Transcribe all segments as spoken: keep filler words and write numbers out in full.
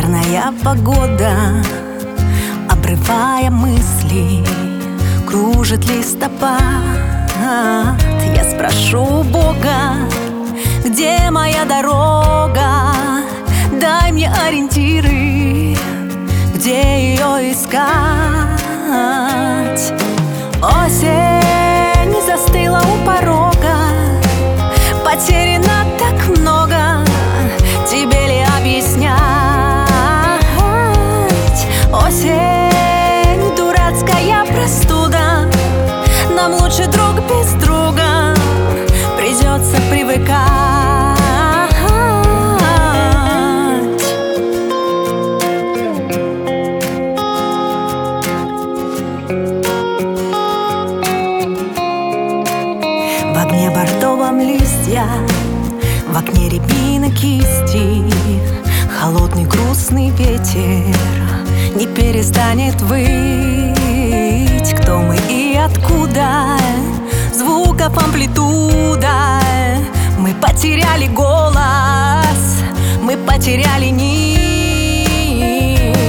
Ветреная погода, обрывая мысли, кружит листопад. Я спрошу у Бога, где моя дорога? Дай мне ориентиры, где ее искать. Осень застыла у порога, потеряно так много, тебе ли объяснять? Осень, дурацкая простуда, нам лучше друг без друга, придется привыкать. В огне бордовом листья, в окне рябины кисти, холодный грустный ветер не перестанет выть. Кто мы и откуда? Звуков амплитуда. Мы потеряли голос, мы потеряли нить.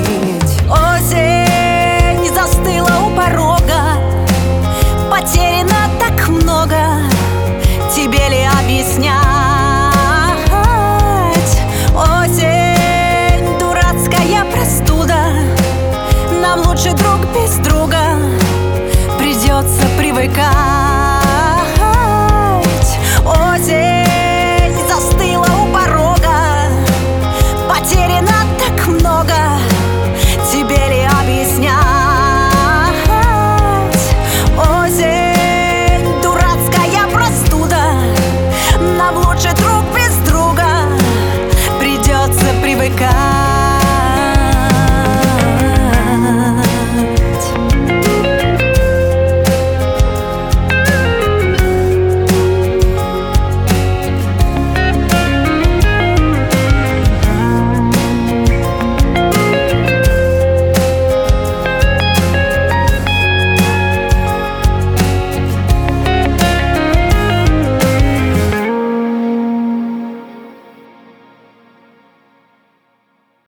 Осень застыла у порога, потеряно так много, тебе ли объяснять? Осень, дурацкая простуда, нам лучше друг без друга, придется привыкать.